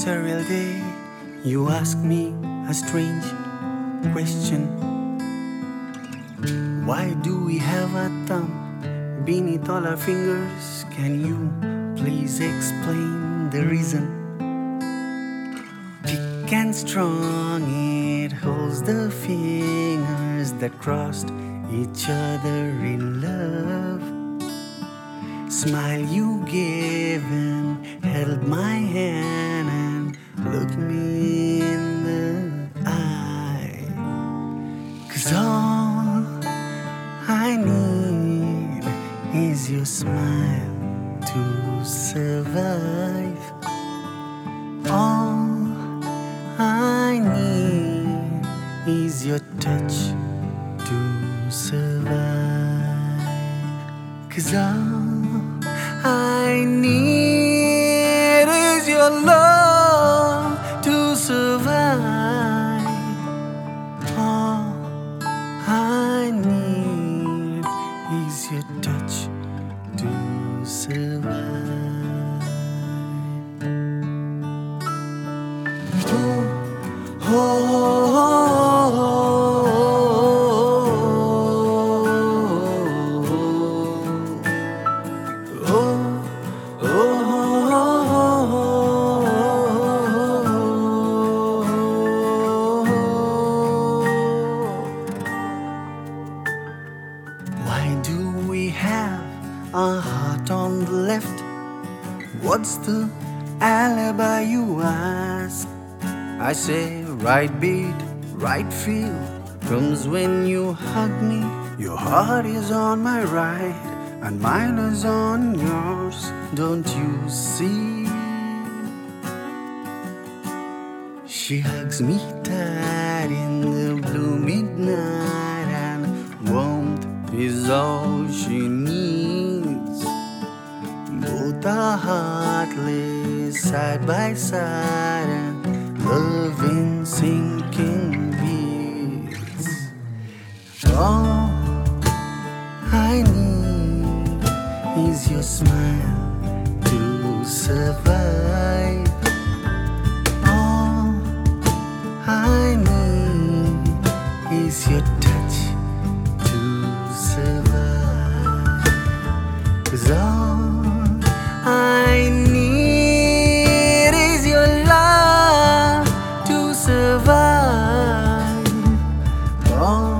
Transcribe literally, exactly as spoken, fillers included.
surreal day, you ask me a strange question. Why do we have a thumb beneath all our fingers? Can you please explain the reason? Thick and strong, it holds the fingers that crossed each other in love. Smile you gave and held my hand and looked me in the eye. 'Cause all I need is your smile to survive. All I need is your touch to survive. 'Cause all I need is your love to survive. All I need is your touch to survive. Oh, oh, why do we have a heart on the left? What's the alibi, you ask? I say right beat, right feel comes when you hug me. Your heart is on my right and mine is on yours. Don't you see? She hugs me tight in the blue midnight, and warmth is all she needs. Both are heartless side by side, and love in sinking beats. All I need is your smile to survive. All I need is your touch to survive. 'Cause all I need is your love to survive. All